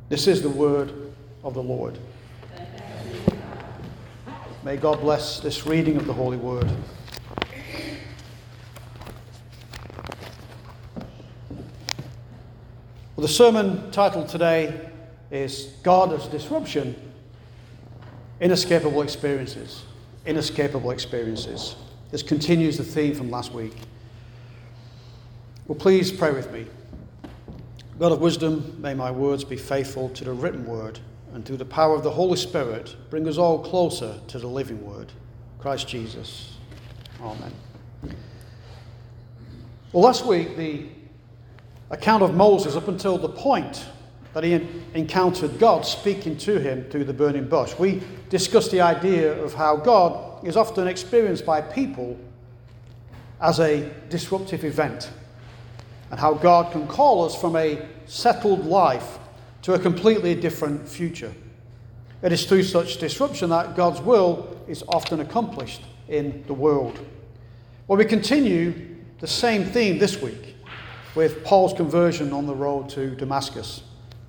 This is the word of the Lord. May God bless this reading of the Holy Word. Well, the sermon titled today is God as Disruption, Inescapable Experiences. Inescapable Experiences. This continues the theme from last week. Well, please pray with me. God of wisdom, may my words be faithful to the written word, and through the power of the Holy Spirit, bring us all closer to the living word, Christ Jesus. Amen. Well, last week, the account of Moses up until the point that he encountered God speaking to him through the burning bush. We discussed the idea of how God is often experienced by people as a disruptive event, and how God can call us from a settled life to a completely different future. It is through such disruption that God's will is often accomplished in the world. Well, we continue the same theme this week with Paul's conversion on the road to Damascus.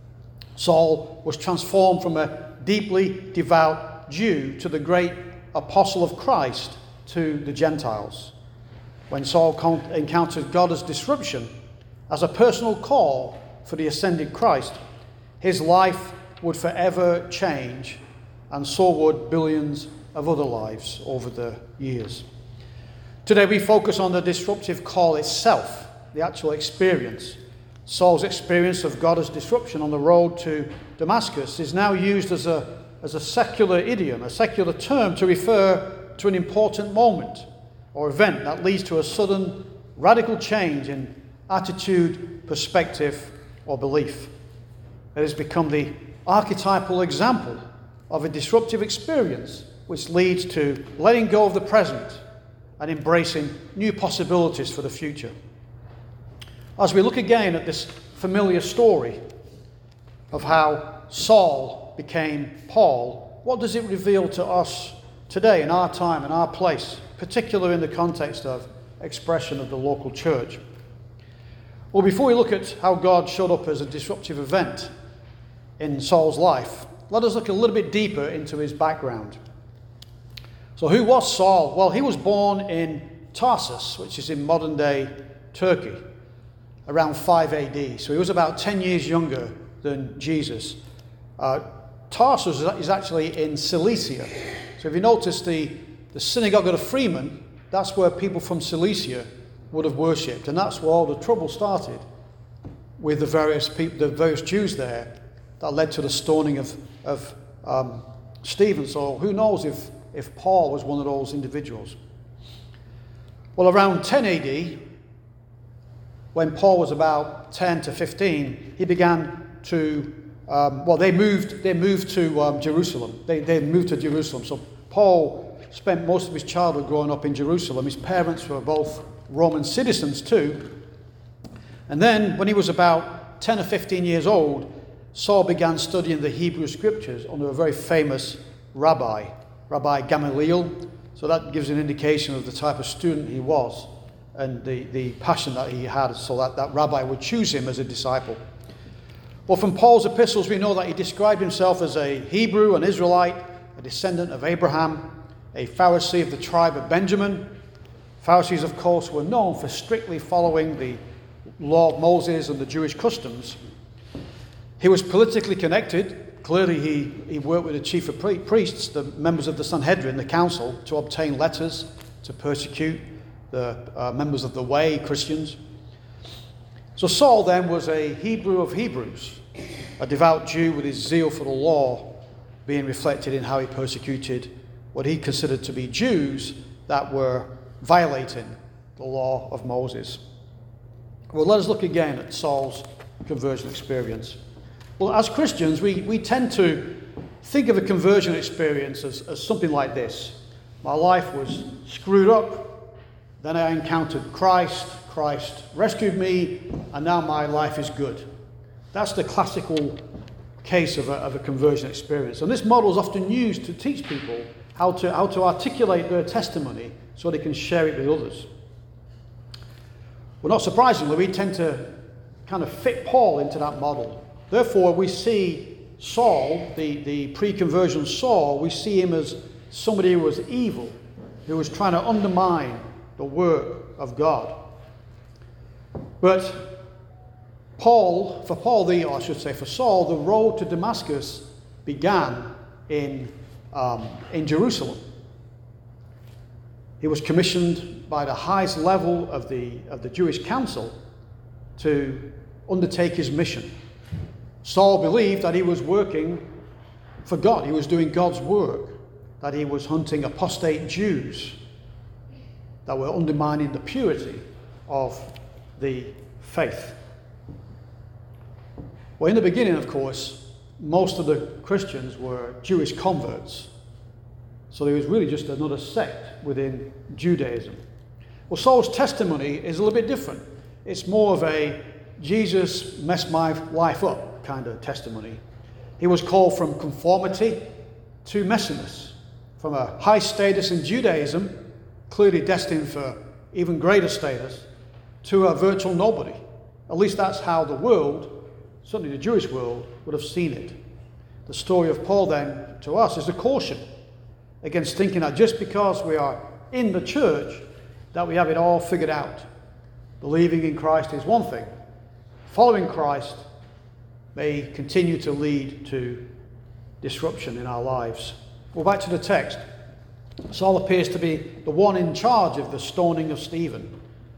Saul was transformed from a deeply devout Jew to the great apostle of Christ to the Gentiles. When Saul encountered God as disruption, as a personal call for the ascended Christ, his life would forever change, and so would billions of other lives over the years. Today we focus on the disruptive call itself, the actual experience. Saul's experience of God as disruption on the road to Damascus is now used as a secular idiom, a secular term to refer to an important moment or event that leads to a sudden radical change in attitude, perspective, or belief. It has become the archetypal example of a disruptive experience which leads to letting go of the present and embracing new possibilities for the future. As we look again at this familiar story of how Saul became Paul, what does it reveal to us today in our time and our place, particularly in the context of expression of the local church? Well, before we look at how God showed up as a disruptive event in Saul's life, let us look a little bit deeper into his background. So who was Saul? Well, he was born in Tarsus, which is in modern-day Turkey, around 5 AD. So he was about 10 years younger than Jesus. Tarsus is actually in Cilicia. So if you notice the synagogue of the Freemen, that's where people from Cilicia would have worshipped, and that's where all the trouble started with the various Jews there that led to the stoning of Stephen. So who knows if Paul was one of those individuals. Well, around 10 AD, when Paul was about 10 to 15, he began to they moved to Jerusalem. They moved to Jerusalem. So Paul spent most of his childhood growing up in Jerusalem. His parents were both Roman citizens too. And then when he was about 10 or 15 years old, Saul began studying the Hebrew scriptures under a very famous Rabbi Gamaliel. So that gives an indication of the type of student he was and the passion that he had, so that rabbi would choose him as a disciple. Well, from Paul's epistles we know that he described himself as a Hebrew, an Israelite, a descendant of Abraham, a Pharisee of the tribe of Benjamin. Pharisees, of course, were known for strictly following the law of Moses and the Jewish customs. He was politically connected. Clearly, he worked with the chief of priests, the members of the Sanhedrin, the council, to obtain letters to persecute the members of the Way, Christians. So Saul then was a Hebrew of Hebrews, a devout Jew with his zeal for the law being reflected in how he persecuted what he considered to be Jews that were violating the law of Moses. Well, let us look again at Saul's conversion experience. Well, as Christians, we tend to think of a conversion experience as something like this. My life was screwed up, then I encountered Christ rescued me, and now my life is good. That's the classical case of a conversion experience. And this model is often used to teach people how to articulate their testimony so they can share it with others. Well, not surprisingly, we tend to kind of fit Paul into that model. Therefore, we see Saul, the pre-conversion Saul, we see him as somebody who was evil, who was trying to undermine the work of God. But for Saul, the road to Damascus began in Jerusalem. He was commissioned by the highest level of the Jewish council to undertake his mission. Saul believed that he was working for God. He was doing God's work, that he was hunting apostate Jews that were undermining the purity of the faith. Well, in the beginning, of course, most of the Christians were Jewish converts. So there was really just another sect within Judaism. Well, Saul's testimony is a little bit different. It's more of a Jesus messed my life up kind of testimony. He was called from conformity to messiness, from a high status in Judaism, clearly destined for even greater status, to a virtual nobody. At least that's how the world, certainly the Jewish world, would have seen it. The story of Paul then to us is a caution against thinking that just because we are in the church that we have it all figured out. Believing in Christ is one thing. Following Christ may continue to lead to disruption in our lives. Well, back to the text. Saul appears to be the one in charge of the stoning of Stephen.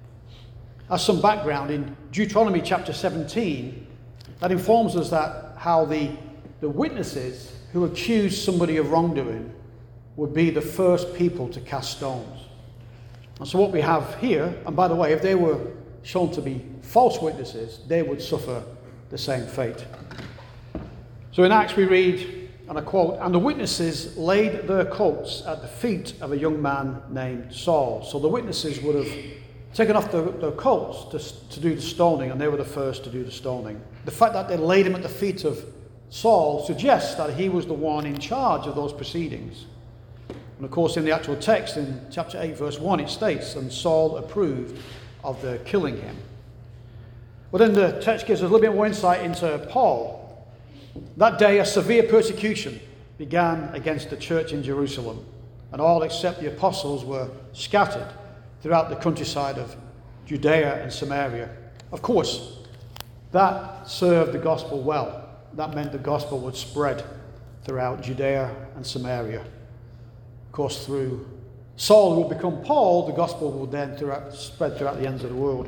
As some background, in Deuteronomy chapter 17, that informs us that how the witnesses who accuse somebody of wrongdoing would be the first people to cast stones. And so what we have here, and by the way, if they were shown to be false witnesses, they would suffer the same fate. So in Acts we read, and I quote, "And the witnesses laid their coats at the feet of a young man named Saul." So the witnesses would have taken off their coats to do the stoning, and they were the first to do the stoning. The fact that they laid him at the feet of Saul suggests that he was the one in charge of those proceedings. And of course, in the actual text, in chapter 8, verse 1, it states, "And Saul approved of their killing him." Well, then the text gives us a little bit more insight into Paul. That day, a severe persecution began against the church in Jerusalem, and all except the apostles were scattered throughout the countryside of Judea and Samaria. Of course, that served the gospel well. That meant the gospel would spread throughout Judea and Samaria. Of course, through Saul, who would become Paul, the gospel would then spread throughout the ends of the world.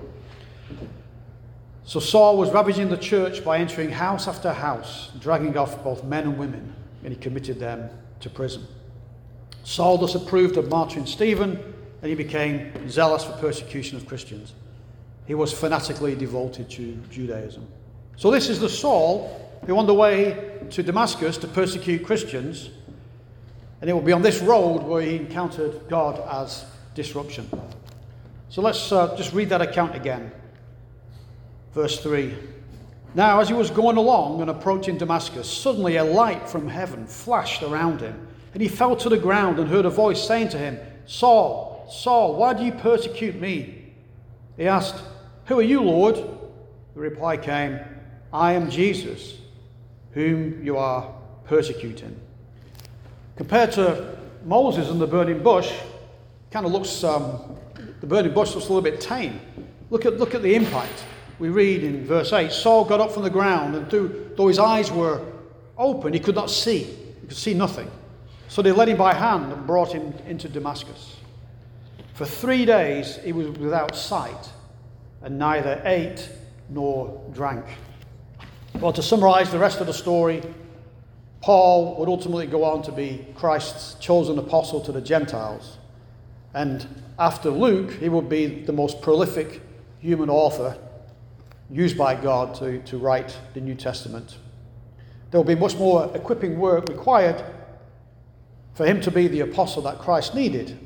So Saul was ravaging the church by entering house after house, dragging off both men and women, and he committed them to prison. Saul thus approved of martyring Stephen, and he became zealous for persecution of Christians. He was fanatically devoted to Judaism. So this is the Saul who on the way to Damascus to persecute Christians, and it will be on this road where he encountered God as disruption. So let's just read that account again. Verse 3. "Now as he was going along and approaching Damascus, suddenly a light from heaven flashed around him, and he fell to the ground and heard a voice saying to him, 'Saul, Saul, why do you persecute me?' He asked, 'Who are you, Lord?' The reply came, 'I am Jesus, whom you are persecuting.'" Compared to Moses and the burning bush, kind of looks, the burning bush looks a little bit tame. Look at the impact. We read in verse 8, "Saul got up from the ground, and though his eyes were open, he could not see. He could see nothing. So they led him by hand and brought him into Damascus. For 3 days he was without sight, and neither ate nor drank." Well, to summarize the rest of the story, Paul would ultimately go on to be Christ's chosen apostle to the Gentiles. And after Luke, he would be the most prolific human author used by God to write the New Testament. There will be much more equipping work required for him to be the apostle that Christ needed.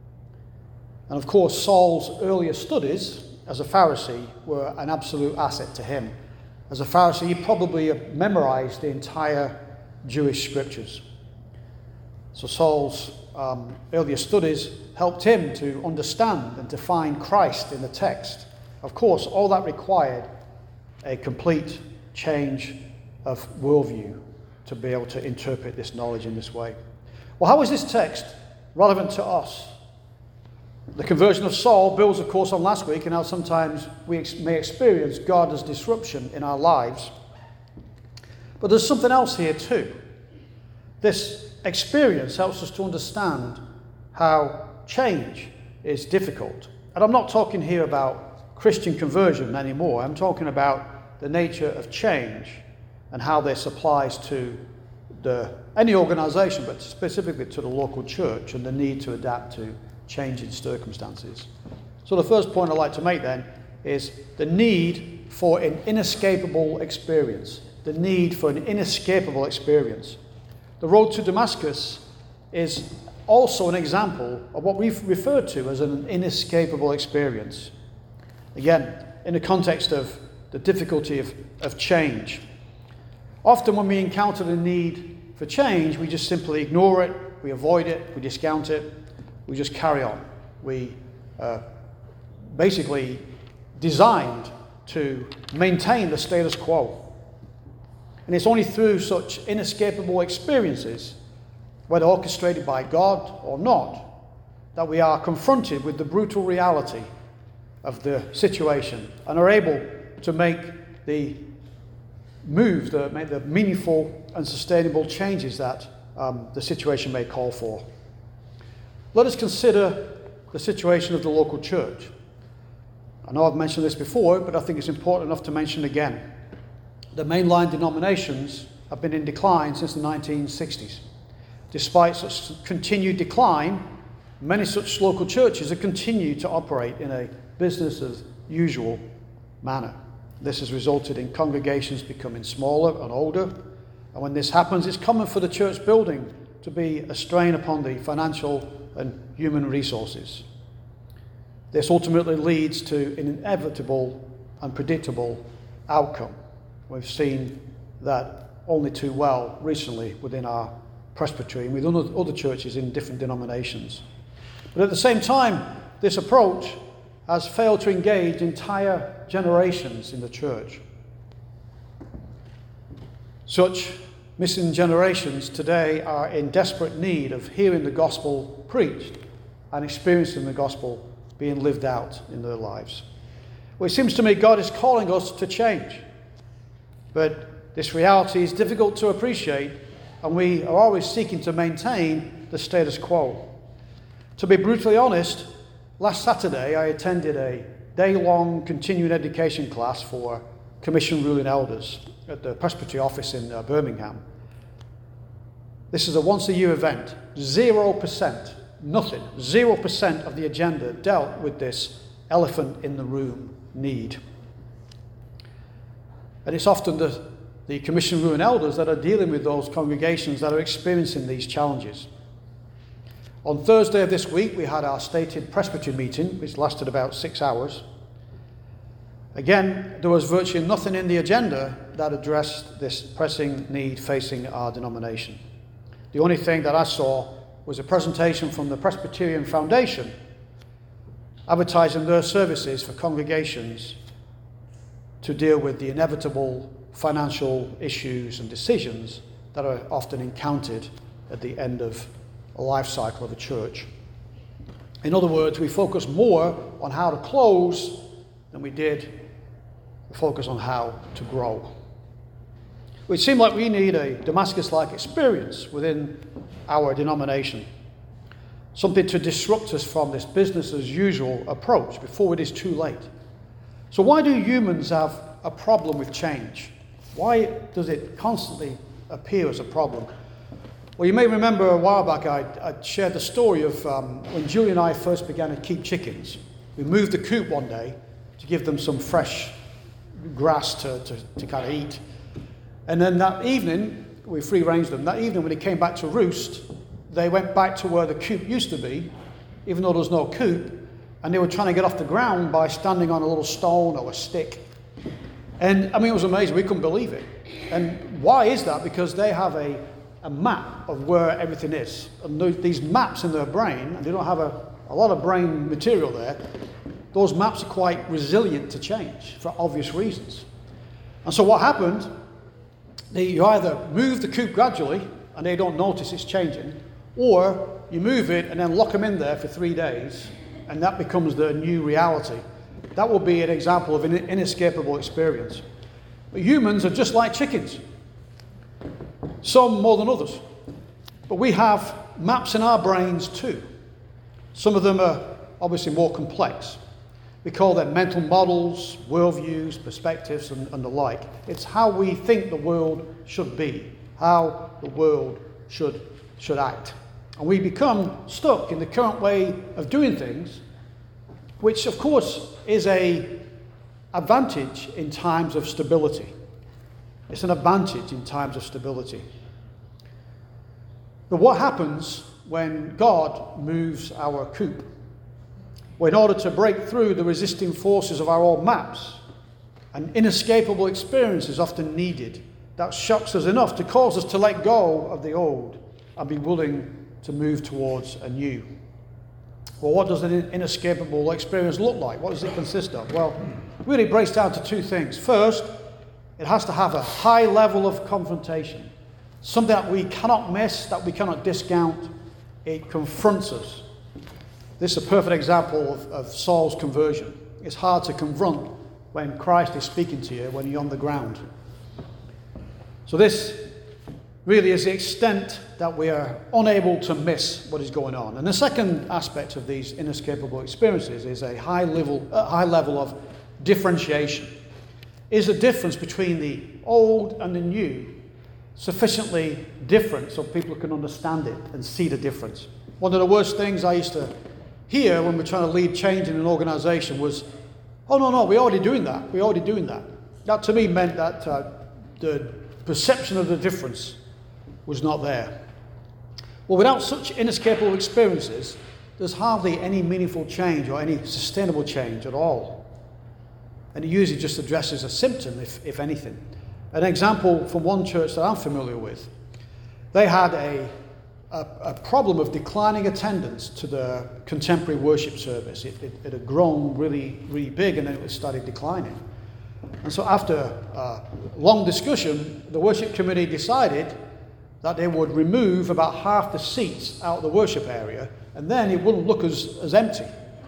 And of course, Saul's earlier studies as a Pharisee were an absolute asset to him. As a Pharisee, he probably memorized the entire Jewish scriptures. So Saul's earlier studies helped him to understand and to find Christ in the text. Of course, all that required a complete change of worldview. to be able to interpret this knowledge in this way. Well, how is this text relevant to us? The conversion of Saul builds, of course, on last week and how sometimes we may experience God as disruption in our lives. But there's something else here too. This experience helps us to understand how change is difficult. And I'm not talking here about Christian conversion anymore. I'm talking about the nature of change and how this applies to any organisation, but specifically to the local church and the need to adapt to changing circumstances. So the first point I'd like to make then is the need for an inescapable experience. The need for an inescapable experience. The road to Damascus is also an example of what we've referred to as an inescapable experience. Again, in the context of the difficulty of change. Often when we encounter the need for change, we just simply ignore it, we avoid it, we discount it, we just carry on. We basically designed to maintain the status quo. And it's only through such inescapable experiences, whether orchestrated by God or not, that we are confronted with the brutal reality of the situation and are able to make the moves, make the meaningful and sustainable changes that the situation may call for. Let us consider the situation of the local church. I know I've mentioned this before, but I think it's important enough to mention again. The mainline denominations have been in decline since the 1960s. Despite such continued decline, many such local churches have continued to operate in a business as usual manner. This has resulted in congregations becoming smaller and older, and when this happens, it's common for the church building to be a strain upon the financial and human resources. This ultimately leads to an inevitable and predictable outcome. We've seen that only too well recently within our presbytery and with other churches in different denominations. But at the same time, this approach has failed to engage entire generations in the church. Such missing generations today are in desperate need of hearing the gospel preached and experiencing the gospel being lived out in their lives. Well, it seems to me God is calling us to change. But this reality is difficult to appreciate, and we are always seeking to maintain the status quo. To be brutally honest, last Saturday I attended a day-long continuing education class for Commission Ruling Elders at the Presbytery office in Birmingham. This is a once-a-year event. 0%, nothing, 0% of the agenda dealt with this elephant in the room need. And it's often the Commission Ruling Elders that are dealing with those congregations that are experiencing these challenges. On Thursday of this week, we had our stated presbytery meeting, which lasted about 6 hours. Again, there was virtually nothing in the agenda that addressed this pressing need facing our denomination. The only thing that I saw was a presentation from the Presbyterian Foundation advertising their services for congregations to deal with the inevitable financial issues and decisions that are often encountered at the end of a life cycle of a church. In other words, we focus more on how to close than we did focus on how to grow. It seemed like we need a Damascus-like experience within our denomination, something to disrupt us from this business as usual approach before it is too late. So why do humans have a problem with change? Why does it constantly appear as a problem? Well, you may remember a while back I shared the story of when Julie and I first began to keep chickens. We moved the coop one day to give them some fresh grass to kind of eat. And then that evening, we free-ranged them. That evening when they came back to roost, they went back to where the coop used to be, even though there was no coop, and they were trying to get off the ground by standing on a little stone or a stick. And I mean, it was amazing. We couldn't believe it. And why is that? Because they have a map of where everything is. And these maps in their brain, and they don't have a lot of brain material there, those maps are quite resilient to change for obvious reasons. And so what happened You either move the coop gradually and they don't notice it's changing, or you move it and then lock them in there for 3 days and that becomes the new reality. That will be an example of an inescapable experience. But humans are just like chickens, some more than others. But we have maps in our brains too. Some of them are obviously more complex. We call them mental models, worldviews, perspectives, and the like. It's how we think the world should be, how the world should act. And we become stuck in the current way of doing things, which of course is an advantage in times of stability. It's an advantage in times of stability. But what happens when God moves our coop? Well, in order to break through the resisting forces of our old maps, an inescapable experience is often needed that shocks us enough to cause us to let go of the old and be willing to move towards a new. Well, what does an inescapable experience look like? What does it consist of? Well, it really breaks down to two things. First, it has to have a high level of confrontation, something that we cannot miss, that we cannot discount. It confronts us. This is a perfect example of Saul's conversion. It's hard to confront when Christ is speaking to you, when you're on the ground. So this really is the extent that we are unable to miss what is going on. And the second aspect of these inescapable experiences is a high level of differentiation. Is the difference between the old and the new sufficiently different so people can understand it and see the difference? One of the worst things I used to hear when we're trying to lead change in an organization was, oh, no, we're already doing that. We're already doing that. That to me meant that the perception of the difference was not there. Well, without such inescapable experiences, there's hardly any meaningful change or any sustainable change at all. And it usually just addresses a symptom, if anything. An example from one church that I'm familiar with, they had a problem of declining attendance to the contemporary worship service. It had grown really, really big and then it started declining. And so after a long discussion, the worship committee decided that they would remove about half the seats out of the worship area and then it wouldn't look as empty.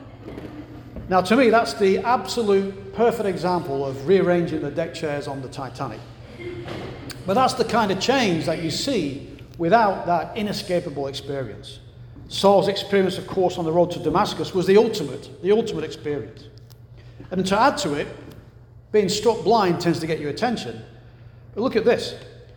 Now to me that's the absolute perfect example of rearranging the deck chairs on the Titanic. But that's the kind of change that you see without that inescapable experience. Saul's experience, of course, on the road to Damascus was the ultimate experience. And to add to it, being struck blind tends to get your attention. But look at this.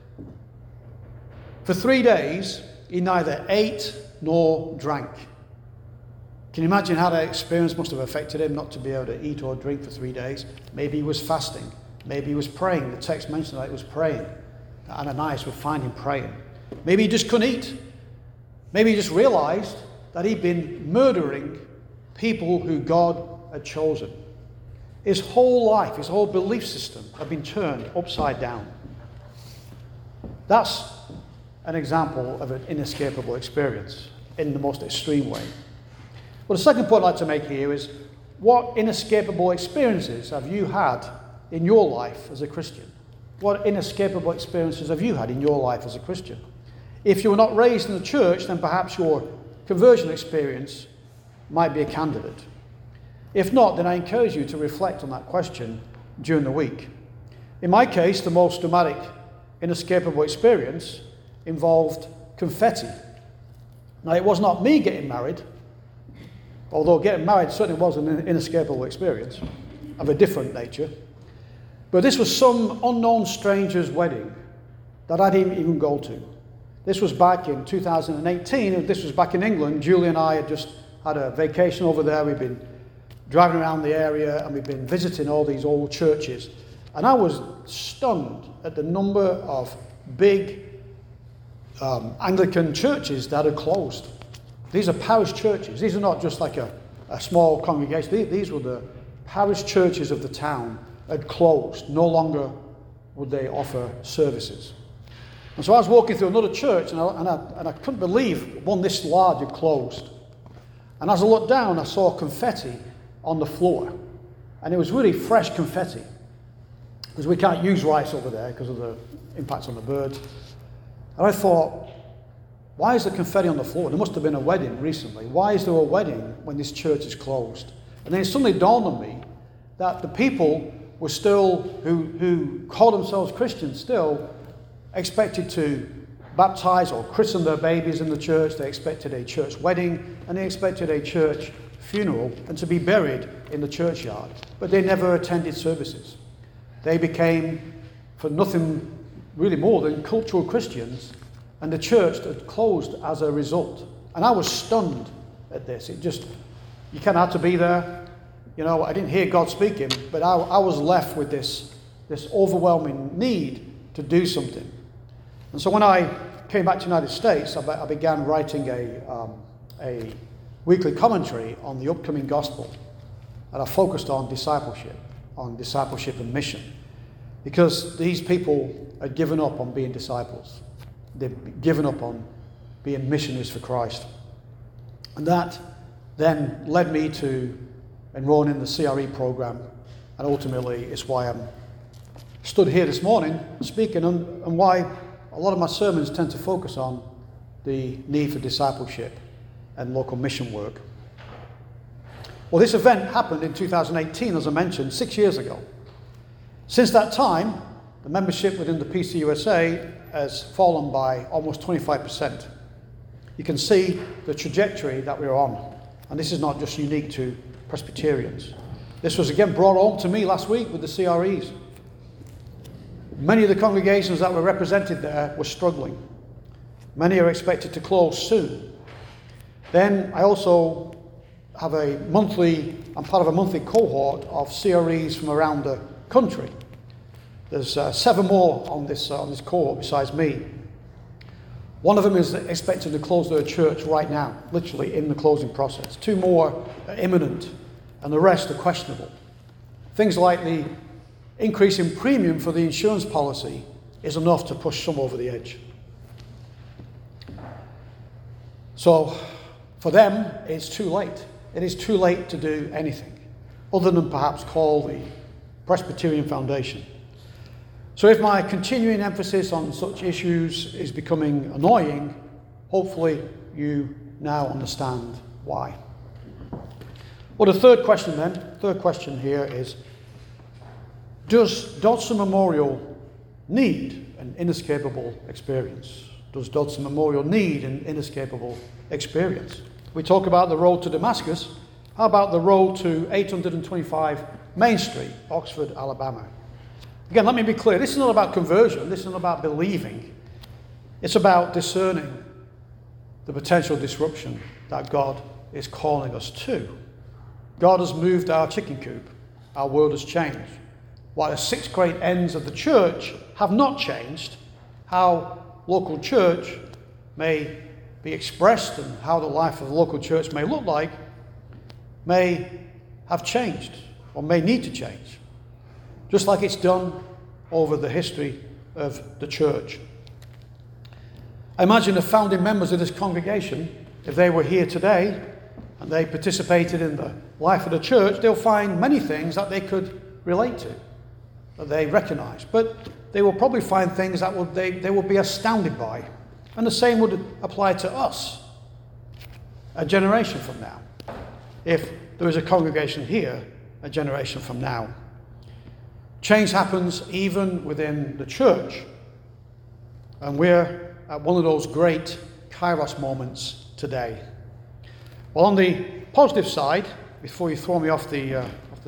For 3 days, he neither ate nor drank. Can you imagine how that experience must have affected him not to be able to eat or drink for 3 days? Maybe he was fasting. Maybe he was praying. The text mentioned that he was praying. Ananias would find him praying. Maybe he just couldn't eat. Maybe he just realized that he'd been murdering people who God had chosen. His whole life, his whole belief system had been turned upside down. That's an example of an inescapable experience in the most extreme way. Well, the second point I'd like to make here is, what inescapable experiences have you had in your life as a Christian? What inescapable experiences have you had in your life as a Christian? If you were not raised in the church, then perhaps your conversion experience might be a candidate. If not, then I encourage you to reflect on that question during the week. In my case, the most dramatic, inescapable experience involved confetti. Now, it was not me getting married, although getting married certainly was an inescapable experience of a different nature. But this was some unknown stranger's wedding that I didn't even go to. This was back in 2018, and this was back in England. Julie and I had just had a vacation over there. We'd been driving around the area, and we'd been visiting all these old churches. And I was stunned at the number of big Anglican churches that had closed. These are parish churches. These are not just like a small congregation. These were the parish churches of the town had closed. No longer would they offer services. And so I was walking through another church, and I couldn't believe one this large had closed. And as I looked down, I saw confetti on the floor. And it was really fresh confetti. because we can't use rice over there because of the impacts on the birds. And I thought, why is there confetti on the floor? There must have been a wedding recently. Why is there a wedding when this church is closed? And then it suddenly dawned on me that the people were still, who call themselves Christians, still expected to baptize or christen their babies in the church. They expected a church wedding, and they expected a church funeral and to be buried in the churchyard. But they never attended services. They became, for nothing really more than cultural Christians, and the church had closed as a result. And I was stunned at this. It just, you kind of had to be there. You know, I didn't hear God speaking, but I was left with this overwhelming need to do something. And so when I came back to the United States, I began writing a weekly commentary on the upcoming gospel. And I focused on discipleship and mission. Because these people had given up on being disciples. They've given up on being missionaries for Christ. And that then led me to enrolling in the CRE program. And ultimately, it's why I'm stood here this morning speaking, and why a lot of my sermons tend to focus on the need for discipleship and local mission work. Well, this event happened in 2018, as I mentioned, 6 years ago. Since that time, the membership within the PCUSA has fallen by almost 25%. You can see the trajectory that we're on. And this is not just unique to Presbyterians. This was again brought home to me last week with the CREs. Many of the congregations that were represented there were struggling. Many are expected to close soon. Then I also have I'm part of a monthly cohort of CREs from around the country. There's 7 more on this cohort besides me. One of them is expected to close their church right now, literally in the closing process. 2 more are imminent, and the rest are questionable. Things like the increase in premium for the insurance policy is enough to push some over the edge. So for them, it's too late. It is too late to do anything other than perhaps call the Presbyterian Foundation. So if my continuing emphasis on such issues is becoming annoying, hopefully you now understand why. Well, the third question here is, does Dodson Memorial need an inescapable experience? Does Dodson Memorial need an inescapable experience? We talk about the road to Damascus. How about the road to 825 Main Street, Oxford, Alabama? Again, let me be clear. This is not about conversion. This is not about believing. It's about discerning the potential disruption that God is calling us to. God has moved our chicken coop. Our world has changed. While the 6 great ends of the church have not changed, how local church may be expressed and how the life of the local church may look like may have changed or may need to change, just like it's done over the history of the church. I imagine the founding members of this congregation, if they were here today and they participated in the life of the church, they'll find many things that they could relate to, that they recognize. But they will probably find things that they will be astounded by. And the same would apply to us a generation from now, if there is a congregation here a generation from now. Change happens even within the church. And we're at one of those great kairos moments today. Well, on the positive side, before you throw me off the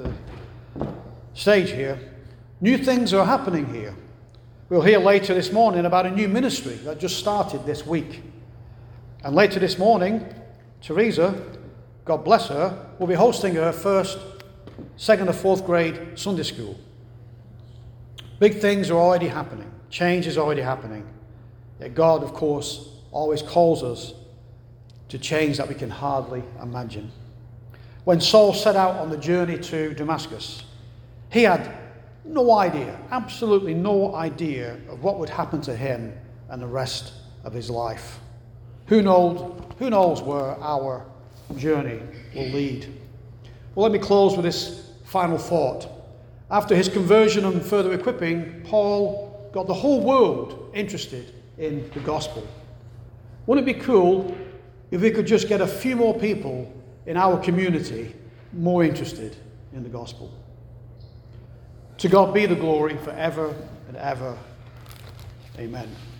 stage here, new things are happening here. We'll hear later this morning about a new ministry that just started this week. And later this morning, Teresa, God bless her, will be hosting her first 2nd or 4th grade Sunday school. Big things are already happening. Change is already happening. Yet God, of course, always calls us to change that we can hardly imagine. When Saul set out on the journey to Damascus, he had no idea, absolutely no idea of what would happen to him and the rest of his life. Who knows where our journey will lead? Well, let me close with this final thought. After his conversion and further equipping, Paul got the whole world interested in the gospel. Wouldn't it be cool if we could just get a few more people in our community more interested in the gospel? To God be the glory forever and ever. Amen.